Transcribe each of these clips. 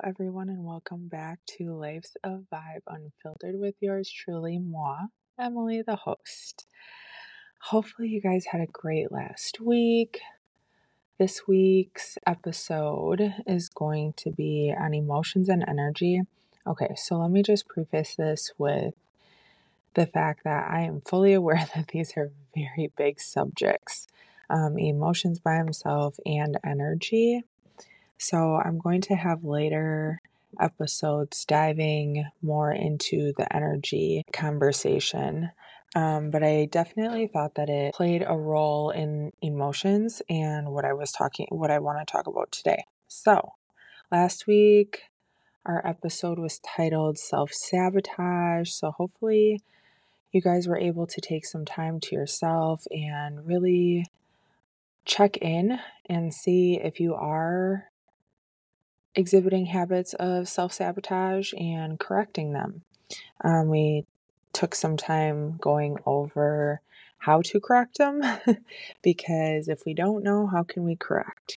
everyone, and welcome back to Life's a Vibe Unfiltered with yours truly, moi, Emily, the host. Hopefully, you guys had a great last week. This week's episode is going to be on emotions and energy. Okay, so let me just preface this with the fact that I am fully aware that these are very big subjects, emotions by themselves and energy. So I'm going to have later episodes diving more into the energy conversation. But I definitely thought that it played a role in emotions and what I want to talk about today. So last week, our episode was titled Self-Sabotage. So hopefully you guys were able to take some time to yourself and really check in and see if you are exhibiting habits of self-sabotage and correcting them. We took some time going over how to correct them because if we don't know, how can we correct?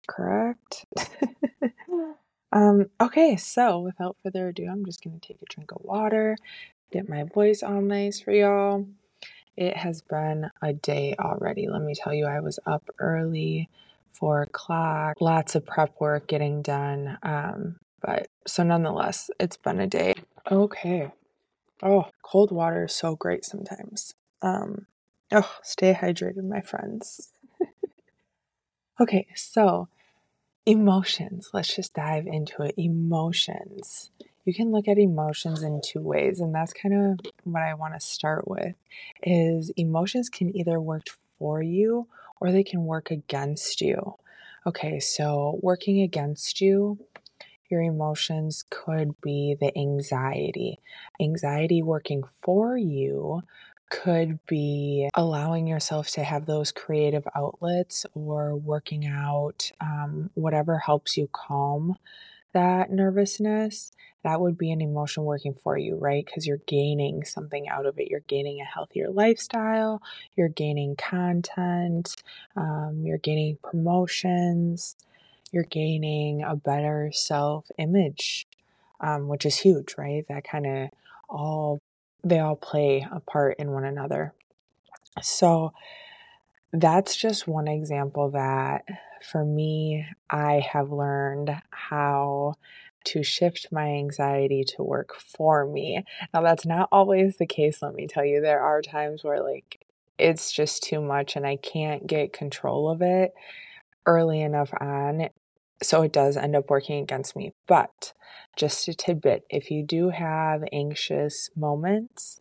Okay, so without further ado, I'm just going to take a drink of water, get my voice all nice for y'all. It has been a day already. Let me tell you, I was up early, 4 o'clock, lots of prep work getting done. But so nonetheless, it's been a day. Okay. Oh, cold water is so great sometimes. Stay hydrated, my friends. Okay, so emotions. Let's just dive into it. Emotions. You can look at emotions in two ways, and that's kind of what I want to start with, is emotions can either work for you or they can work against you. Okay, so working against you, your emotions could be the anxiety. Anxiety working for you could be allowing yourself to have those creative outlets or working out, whatever helps you calm that nervousness. That would be an emotion working for you, right? Because you're gaining something out of it. You're gaining a healthier lifestyle, you're gaining content, you're gaining promotions, you're gaining a better self-image, which is huge, right? That kind of they all play a part in one another. So that's just one example that for me, I have learned how to shift my anxiety to work for me. Now, that's not always the case, let me tell you. There are times where it's just too much and I can't get control of it early enough on. So it does end up working against me. But just a tidbit, if you do have anxious moments,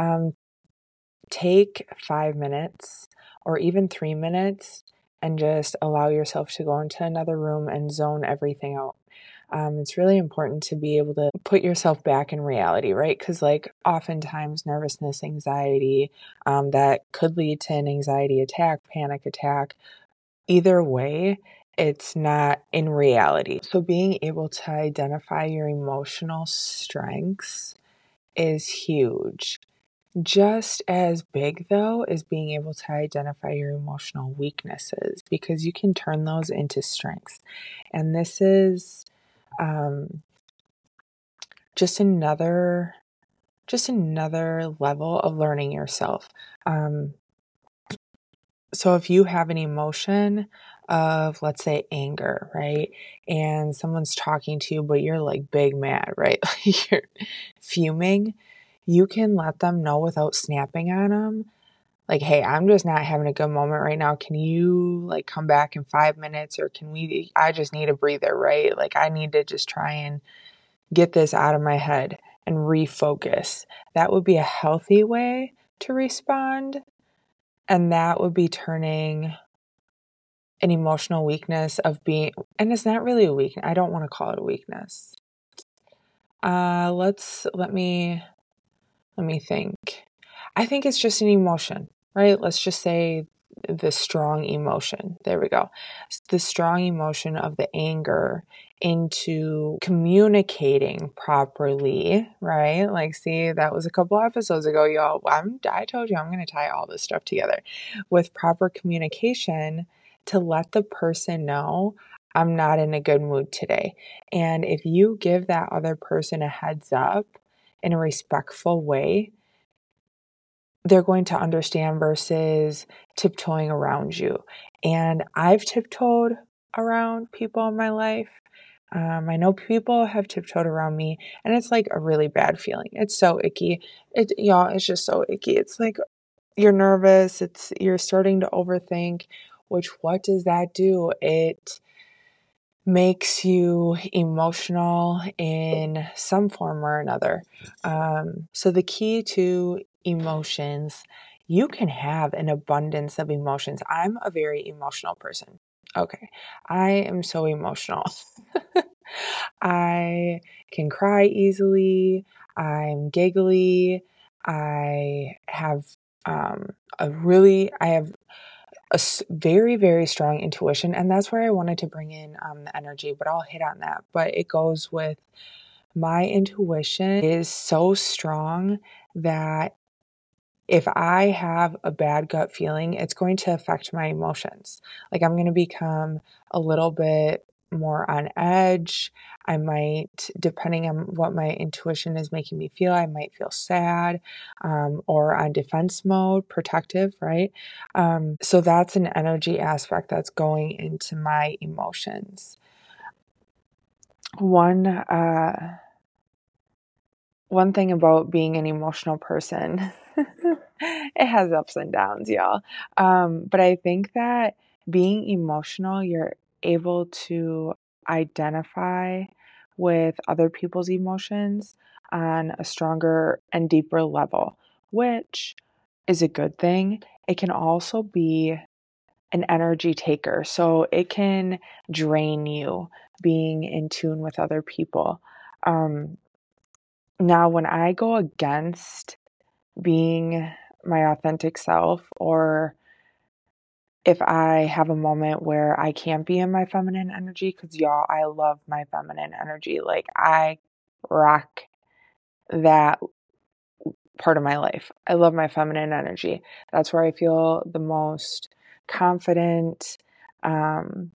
take 5 minutes or even 3 minutes and just allow yourself to go into another room and zone everything out. It's really important to be able to put yourself back in reality, right? Because oftentimes nervousness, anxiety, that could lead to an anxiety attack, panic attack. Either way, it's not in reality. So being able to identify your emotional strengths is huge. Just as big, though, is being able to identify your emotional weaknesses, because you can turn those into strengths. And this is just another level of learning yourself. So if you have an emotion of, let's say, anger, right? And someone's talking to you, but you're big mad, right? You're fuming. You can let them know without snapping on them. Hey, I'm just not having a good moment right now. Can you come back in 5 minutes, or I just need a breather, right? I need to just try and get this out of my head and refocus. That would be a healthy way to respond. And that would be turning an emotional weakness of being, and it's not really a weakness. I don't want to call it a weakness. Let me think. I think it's just an emotion, right? Let's just say the strong emotion. There we go. The strong emotion of the anger into communicating properly, right? See, that was a couple episodes ago, y'all. I told you I'm going to tie all this stuff together with proper communication to let the person know I'm not in a good mood today. And if you give that other person a heads up in a respectful way, they're going to understand versus tiptoeing around you. And I've tiptoed around people in my life. I know people have tiptoed around me, and it's like a really bad feeling. It's so icky. It's just so icky. It's like you're nervous. You're starting to overthink, which what does that do? It makes you emotional in some form or another. So the key to emotions, you can have an abundance of emotions. I'm a very emotional person. Okay. I am so emotional. I can cry easily. I'm giggly. I have I have a very, very strong intuition. And that's where I wanted to bring in the energy, but I'll hit on that. But it goes with my intuition is so strong that if I have a bad gut feeling, it's going to affect my emotions. Like I'm going to become a little bit more on edge. I might, depending on what my intuition is making me feel, I might feel sad or on defense mode, protective, right? So that's an energy aspect that's going into my emotions. One thing about being an emotional person, it has ups and downs, y'all. But I think that being emotional, you're able to identify with other people's emotions on a stronger and deeper level, which is a good thing. It can also be an energy taker. So it can drain you being in tune with other people. Now, when I go against being my authentic self, or if I have a moment where I can't be in my feminine energy, because y'all, I love my feminine energy. Like, I rock that part of my life. I love my feminine energy. That's where I feel the most confident. Um,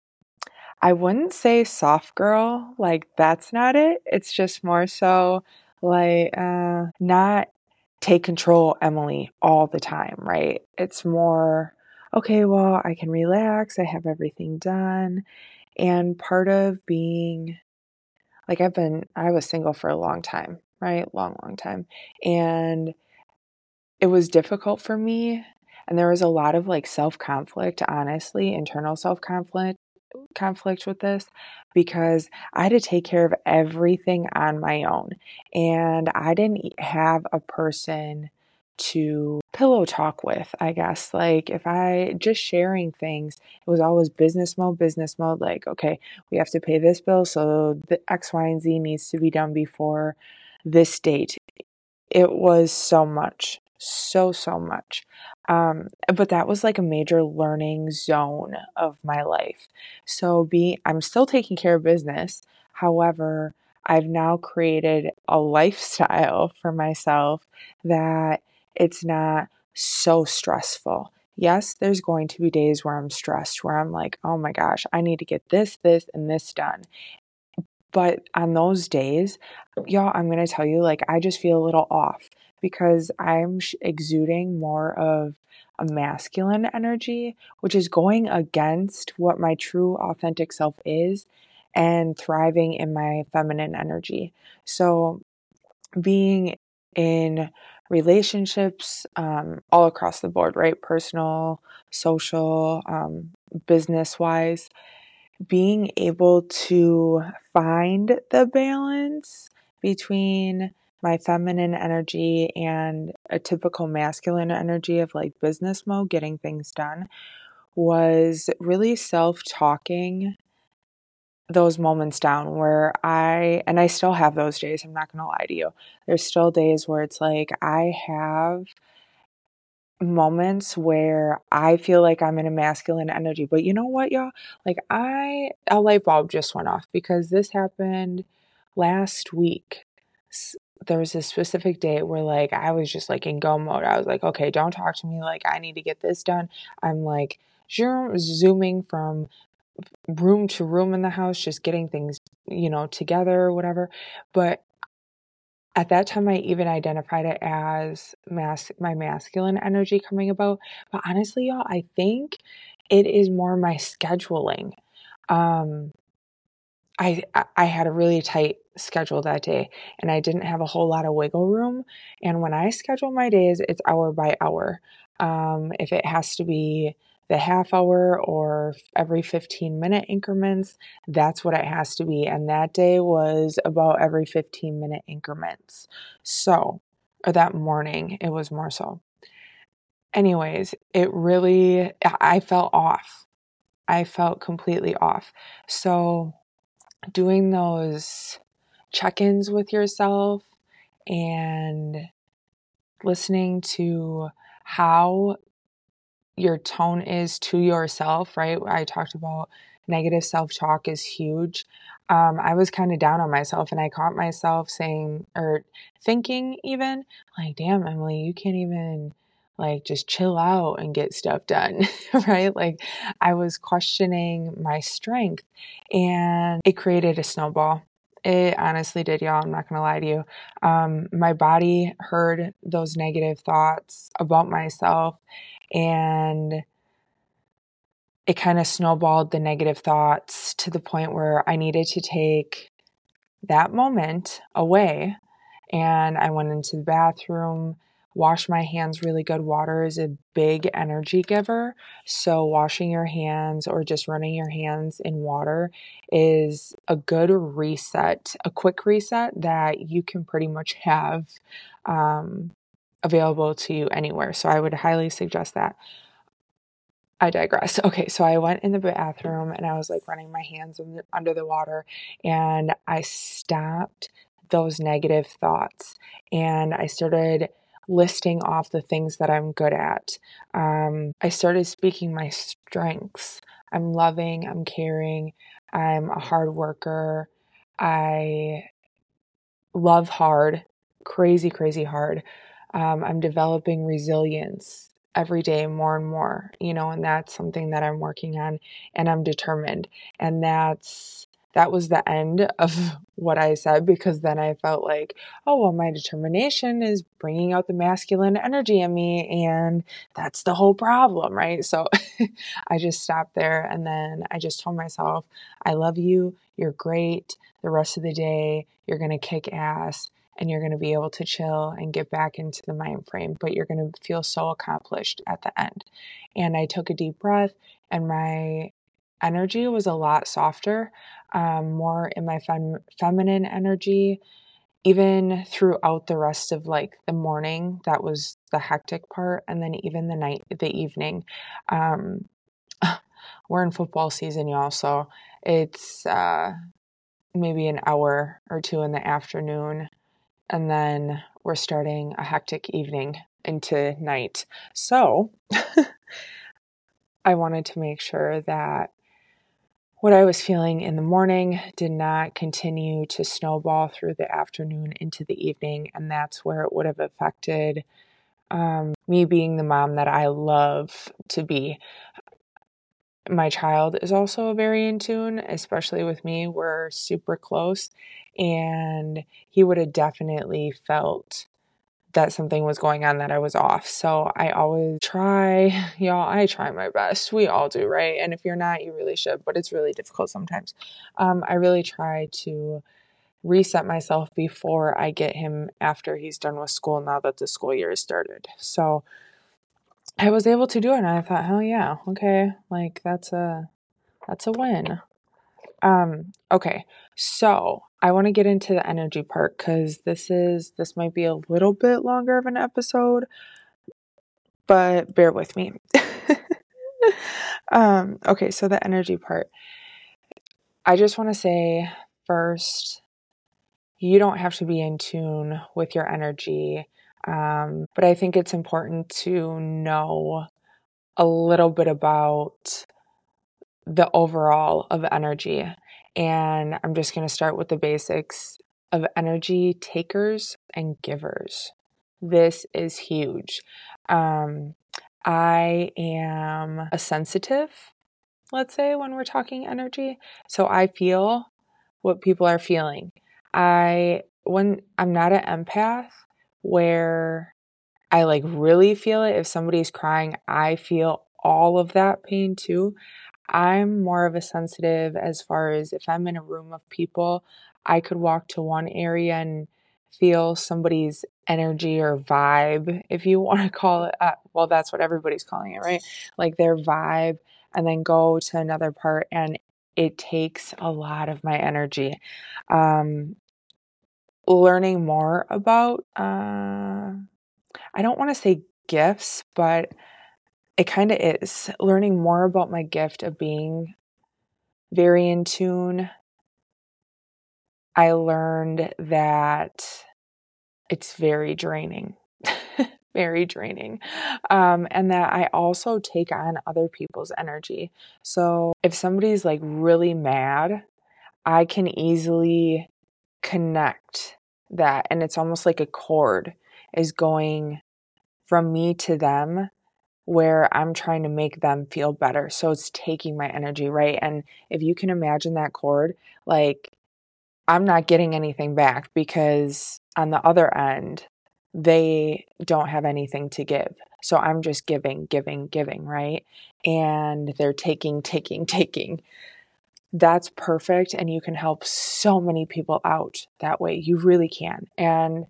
I wouldn't say soft girl, like that's not it. It's just more so like not take control Emily all the time, right? It's more okay, well, I can relax, I have everything done. And part of being like I was single for a long time, right? Long time. And it was difficult for me and there was a lot of like self-conflict, honestly, internal self-conflict with this because I had to take care of everything on my own. And I didn't have a person to pillow talk with, I guess. Like if I just sharing things, it was always business mode. Like, okay, we have to pay this bill. So the X, Y, and Z needs to be done before this date. It was so much, so much. But that was like a major learning zone of my life. So I'm still taking care of business. However, I've now created a lifestyle for myself that it's not so stressful. Yes, there's going to be days where I'm stressed, where I'm like, oh my gosh, I need to get this, and this done. But on those days, y'all, I'm going to tell you, like, I just feel a little off because I'm exuding more of a masculine energy, which is going against what my true authentic self is and thriving in my feminine energy. So, being in relationships all across the board, right? Personal, social, business wise, being able to find the balance between my feminine energy and a typical masculine energy of like business mode, getting things done, was really self-talking those moments down where and I still have those days, I'm not going to lie to you. There's still days where it's like I have moments where I feel like I'm in a masculine energy. But you know what, y'all? Like a light bulb just went off because this happened last week. There was a specific day where like I was just like in go mode. I was like, okay, don't talk to me. Like I need to get this done. I'm like zooming from room to room in the house, just getting things, together or whatever. But at that time, I even identified it as my masculine energy coming about. But honestly, y'all, I think it is more my scheduling. Um, I had a really tight schedule that day, and I didn't have a whole lot of wiggle room. And when I schedule my days, it's hour by hour. If it has to be the half hour or every 15-minute increments, that's what it has to be. And that day was about every 15-minute increments. So, or that morning, it was more so. Anyways, I felt off. I felt completely off. So, doing those check-ins with yourself and listening to how your tone is to yourself, right? I talked about negative self-talk is huge. I was kind of down on myself, and I caught myself saying or thinking even like, damn, Emily, you can't even like just chill out and get stuff done, right? Like I was questioning my strength, and it created a snowball. It honestly did, y'all. I'm not going to lie to you. My body heard those negative thoughts about myself, and it kind of snowballed the negative thoughts to the point where I needed to take that moment away. And I went into the bathroom, washed my hands really good. Water is a big energy giver. So, washing your hands or just running your hands in water is a good reset, a quick reset that you can pretty much have available to you anywhere. So, I would highly suggest that. I digress. Okay, so I went in the bathroom and I was like running my hands under the water, and I stopped those negative thoughts and I started listing off the things that I'm good at. I started speaking my strengths. I'm loving, I'm caring, I'm a hard worker, I love hard, crazy, crazy hard. I'm developing resilience every day more and more, and that's something that I'm working on, and I'm determined. And that was the end of what I said, because then I felt like, oh, well, my determination is bringing out the masculine energy in me, and that's the whole problem, right? So I just stopped there, and then I just told myself, I love you, you're great. The rest of the day, you're going to kick ass, and you're going to be able to chill and get back into the mind frame, but you're going to feel so accomplished at the end. And I took a deep breath, and my energy was a lot softer, more in my feminine energy. Even throughout the rest of like the morning, that was the hectic part, and then even the evening. Um, we're in football season, y'all, so it's maybe an hour or two in the afternoon, and then we're starting a hectic evening into night. So I wanted to make sure that what I was feeling in the morning did not continue to snowball through the afternoon into the evening, and that's where it would have affected me being the mom that I love to be. My child is also very in tune, especially with me. We're super close, and he would have definitely felt that something was going on, that I was off. So I always try, y'all, I try my best. We all do, right? And if you're not, you really should, but it's really difficult sometimes. I really try to reset myself before I get him after he's done with school, now that the school year has started. So I was able to do it, and I thought, hell yeah, okay, like that's a win. Okay, so I want to get into the energy part, because this might be a little bit longer of an episode, but bear with me. Okay, so the energy part. I just want to say first, you don't have to be in tune with your energy, but I think it's important to know a little bit about the overall of energy. And I'm just going to start with the basics of energy takers and givers. This is huge. I am a sensitive. let's say, when we're talking energy. So I feel what people are feeling. When I'm not an empath where I like really feel it, if somebody's crying, I feel all of that pain too. I'm more of a sensitive as far as if I'm in a room of people, I could walk to one area and feel somebody's energy or vibe, if you want to call it. Well, that's what everybody's calling it, right? Like their vibe, and then go to another part, and it takes a lot of my energy. Learning more about, I don't want to say gifts, but it kind of is. Learning more about my gift of being very in tune. I learned that it's very draining, very draining. And that I also take on other people's energy. So if somebody's like really mad, I can easily connect that. And it's almost like a cord is going from me to them, where I'm trying to make them feel better. So it's taking my energy, right? And if you can imagine that cord, like I'm not getting anything back because on the other end, they don't have anything to give. So I'm just giving, giving, giving, right? And they're taking, taking, taking. That's perfect. And you can help so many people out that way. You really can. And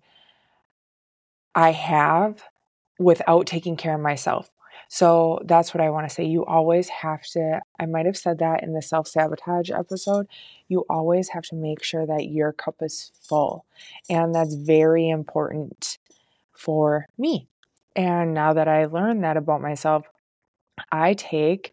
I have, without taking care of myself. So that's what I want to say. You always have to, I might have said that in the self-sabotage episode, you always have to make sure that your cup is full. And that's very important for me. And now that I learned that about myself, I take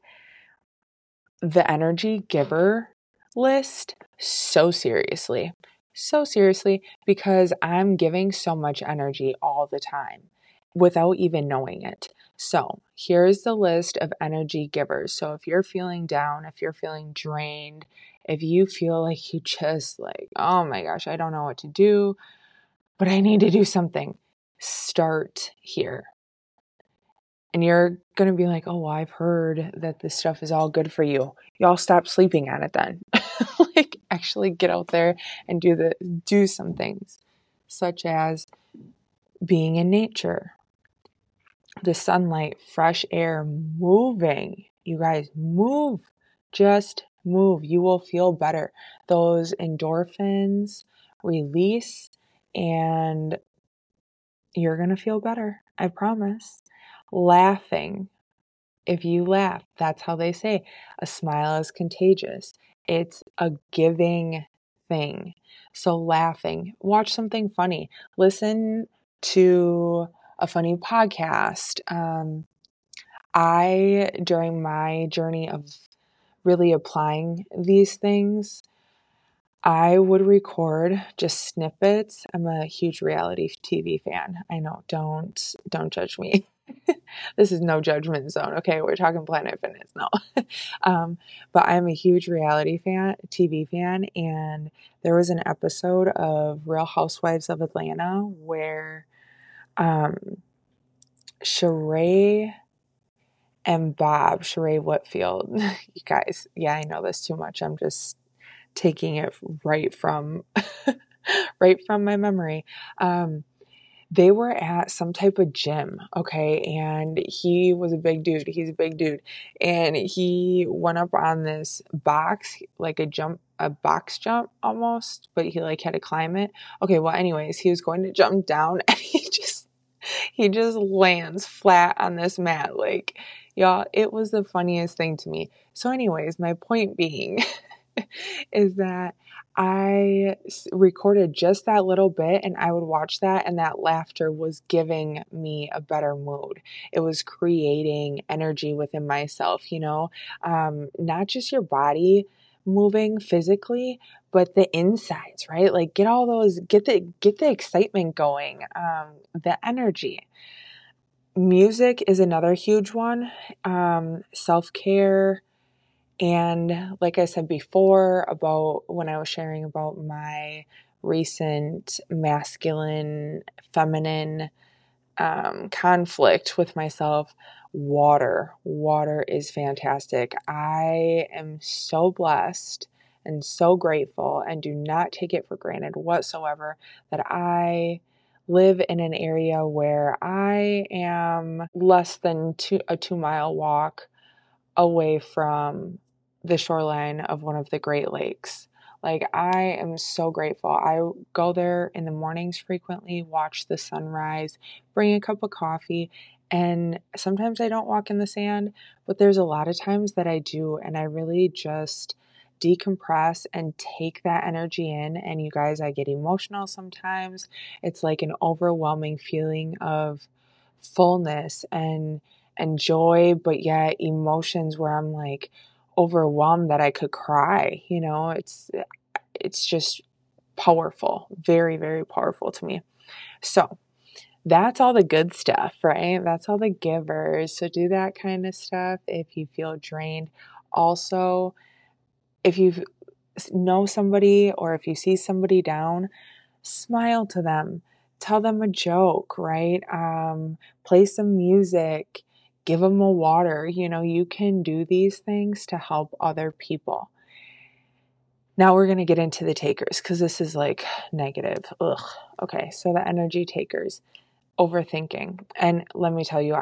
the energy giver list so seriously. So seriously, because I'm giving so much energy all the time without even knowing it. So here's the list of energy givers. So if you're feeling down, if you're feeling drained, if you feel like you just like, oh my gosh, I don't know what to do, but I need to do something, start here. And you're going to be like, oh, well, I've heard that this stuff is all good for you. Y'all stop sleeping on it then. Like actually get out there and do some things, such as being in nature, the sunlight, fresh air, moving. You guys move, just move. You will feel better. Those endorphins release and you're going to feel better. I promise. Laughing. If you laugh, that's how they say a smile is contagious. It's a giving thing. So laughing, watch something funny, listen to a funny podcast. During my journey of really applying these things, I would record just snippets. I'm a huge reality TV fan. I know, don't judge me. This is no judgment zone. Okay, we're talking Planet Fitness. No. But I'm a huge TV fan, and there was an episode of Real Housewives of Atlanta where Sheree and Bob, Sheree Whitfield, you guys, yeah, I know this too much. I'm just taking it right from right from my memory. They were at some type of gym, okay, and he was a big dude. He's a big dude, and he went up on this box, like a box jump almost, but he like had to climb it. Okay, well, anyways, he was going to jump down, and he just lands flat on this mat, like, y'all. It was the funniest thing to me. So, anyways, my point being is that I recorded just that little bit and I would watch that, and that laughter was giving me a better mood. It was creating energy within myself, not just your body moving physically, but the insides, right? Like get the excitement going, the energy. Music is another huge one. Self-care. And like I said before, about when I was sharing about my recent masculine, feminine conflict with myself, water. Water is fantastic. I am so blessed and so grateful and do not take it for granted whatsoever that I live in an area where I am less than a 2 mile walk away from the shoreline of one of the Great Lakes. Like, I am so grateful. I go there in the mornings frequently, watch the sunrise, bring a cup of coffee, and sometimes I don't walk in the sand, but there's a lot of times that I do, and I really just decompress and take that energy in. And you guys, I get emotional sometimes. It's like an overwhelming feeling of fullness and joy, but yet emotions where I'm like overwhelmed that I could cry. It's just powerful, very, very powerful to me. So that's all the good stuff, right? That's all the givers. So do that kind of stuff if you feel drained. Also, if you know somebody or if you see somebody down, smile to them, tell them a joke, right? Play some music, give them a water. You can do these things to help other people. Now we're going to get into the takers because this is like negative. Ugh. Okay, so the energy takers, overthinking. And let me tell you,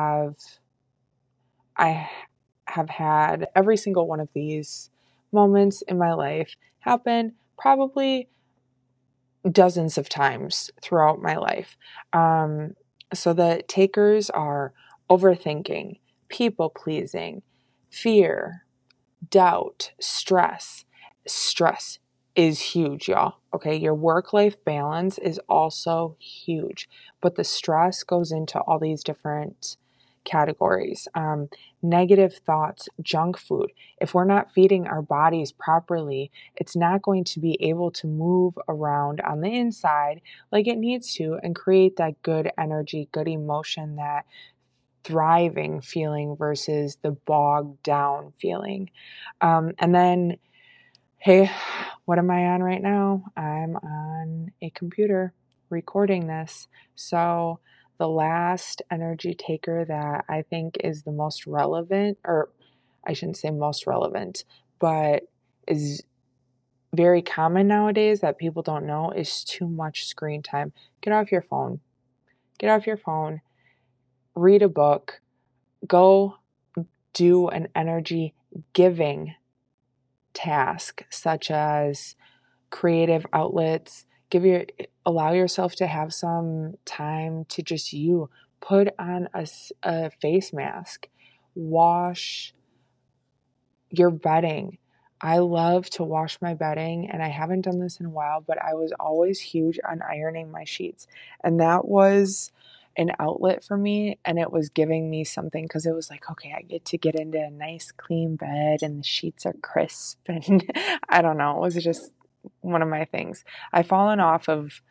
I have had every single one of these moments in my life happen probably dozens of times throughout my life. So the takers are overthinking, people pleasing, fear, doubt, stress. Stress is huge, y'all. Okay, your work-life balance is also huge, but the stress goes into all these different categories. Negative thoughts, junk food. If we're not feeding our bodies properly, it's not going to be able to move around on the inside like it needs to and create that good energy, good emotion, that thriving feeling versus the bogged down feeling. And then, hey, what am I on right now? I'm on a computer recording this. So the last energy taker that I think is the most relevant, or I shouldn't say most relevant, but is very common nowadays that people don't know, is too much screen time. Get off your phone. Get off your phone. Read a book. Go do an energy giving task, such as creative outlets. Allow yourself to have some time to just put on a face mask, wash your bedding. I love to wash my bedding, and I haven't done this in a while, but I was always huge on ironing my sheets, and that was an outlet for me, and it was giving me something because it was like, okay, I get to get into a nice clean bed and the sheets are crisp, and I don't know, it was just one of my things. I've fallen off of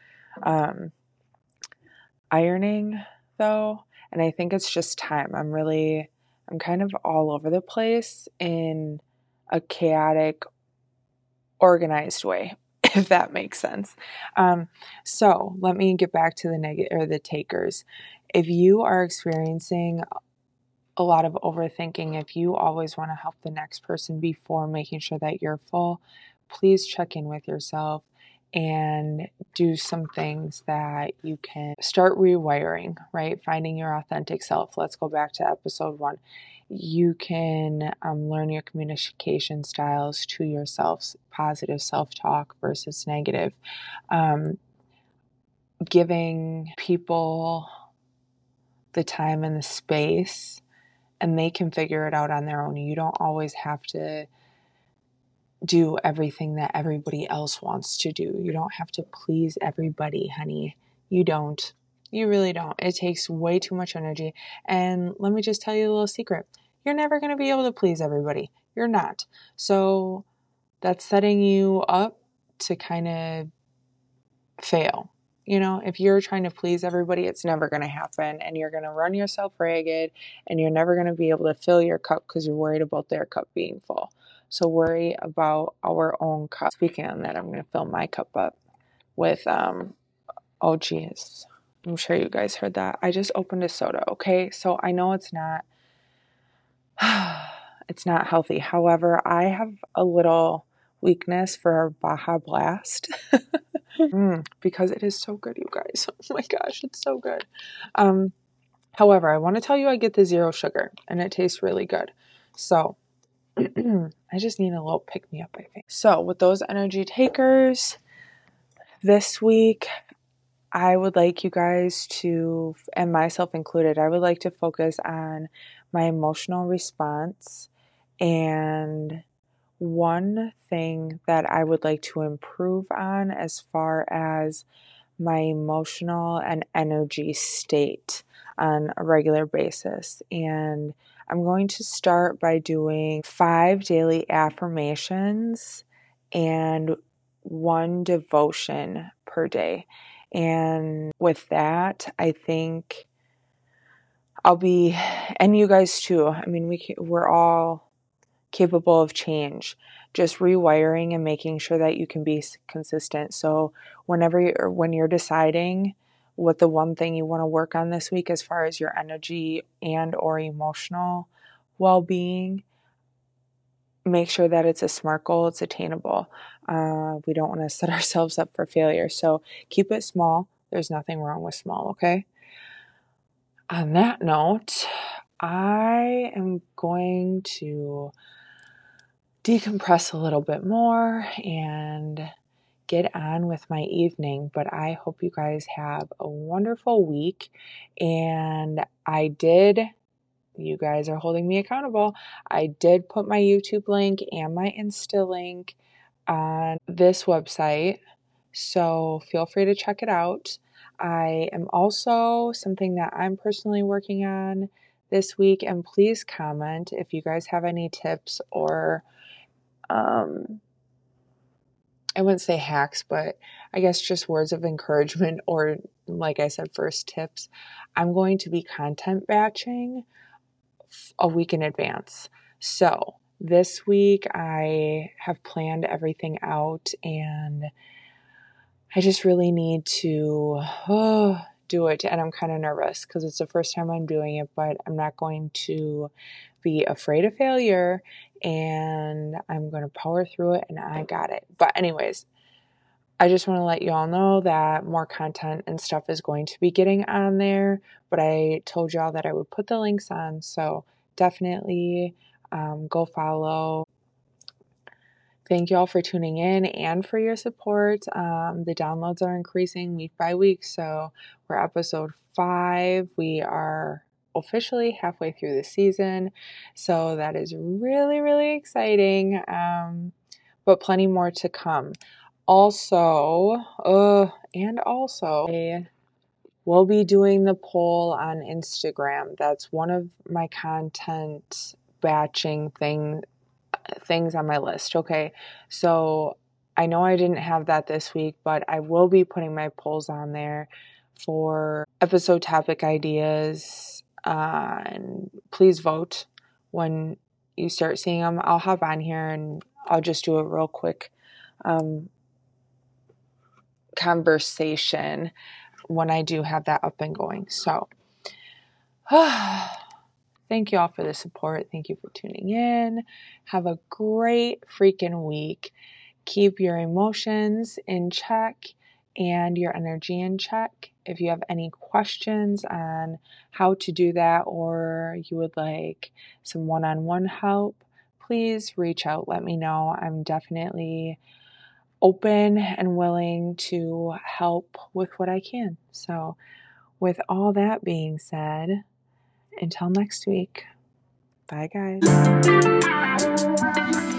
ironing though, and I think it's just time. I'm kind of all over the place in a chaotic, organized way, if that makes sense. So let me get back to the negative or the takers. If you are experiencing a lot of overthinking, if you always want to help the next person before making sure that you're full, please check in with yourself and do some things that you can start rewiring, right? Finding your authentic self. Let's go back to episode 1. You can learn your communication styles to yourself, positive self-talk versus negative. Giving people the time and the space, and they can figure it out on their own. You don't always have to do everything that everybody else wants to do. You don't have to please everybody, honey. You don't. You really don't. It takes way too much energy. And let me just tell you a little secret. You're never going to be able to please everybody. You're not. So that's setting you up to kind of fail. If you're trying to please everybody, it's never going to happen, and you're going to run yourself ragged, and you're never going to be able to fill your cup because you're worried about their cup being full. So worry about our own cup. Speaking on that, I'm going to fill my cup up with, oh geez, I'm sure you guys heard that. I just opened a soda, okay? So I know it's not it's not healthy. However, I have a little weakness for Baja Blast because it is so good, you guys. Oh my gosh, it's so good. However, I want to tell you I get the zero sugar and it tastes really good. So I just need a little pick me up, I think. So with those energy takers, this week I would like you guys to, and myself included, I would like to focus on my emotional response. And one thing that I would like to improve on as far as my emotional and energy state on a regular basis. And I'm going to start by doing 5 daily affirmations and 1 devotion per day. And with that, I think I'll be, and you guys too. I mean, we're all capable of change, just rewiring and making sure that you can be consistent. So when you're deciding what the one thing you want to work on this week as far as your energy and or emotional well-being, make sure that it's a SMART goal, it's attainable. We don't want to set ourselves up for failure. So keep it small. There's nothing wrong with small, okay? On that note, I am going to decompress a little bit more and get on with my evening. But I hope you guys have a wonderful week. And you guys are holding me accountable. I did put my YouTube link and my Insta link on this website. So feel free to check it out. I am also something that I'm personally working on this week. And please comment if you guys have any tips or I wouldn't say hacks, but I guess just words of encouragement or, like I said, first tips. I'm going to be content batching a week in advance. So this week I have planned everything out and I just really need to do it. And I'm kind of nervous because it's the first time I'm doing it, but I'm not going to be afraid of failure and I'm going to power through it and I got it. But anyways, I just want to let you all know that more content and stuff is going to be getting on there, but I told y'all that I would put the links on, so definitely go follow. Thank you all for tuning in and for your support. The downloads are increasing week by week, so we're episode 5. We are officially halfway through the season, so that is really, really exciting, but plenty more to come. Also, we'll be doing the poll on Instagram. That's one of my content batching things on my list. Okay, so I know I didn't have that this week, but I will be putting my polls on there for episode topic ideas. And please vote when you start seeing them. I'll hop on here and I'll just do a real quick conversation when I do have that up and going. So thank you all for the support. Thank you for tuning in. Have a great freaking week. Keep your emotions in check and your energy in check. If you have any questions on how to do that or you would like some one-on-one help, please reach out. Let me know. I'm definitely open and willing to help with what I can. So, with all that being said, until next week, bye guys.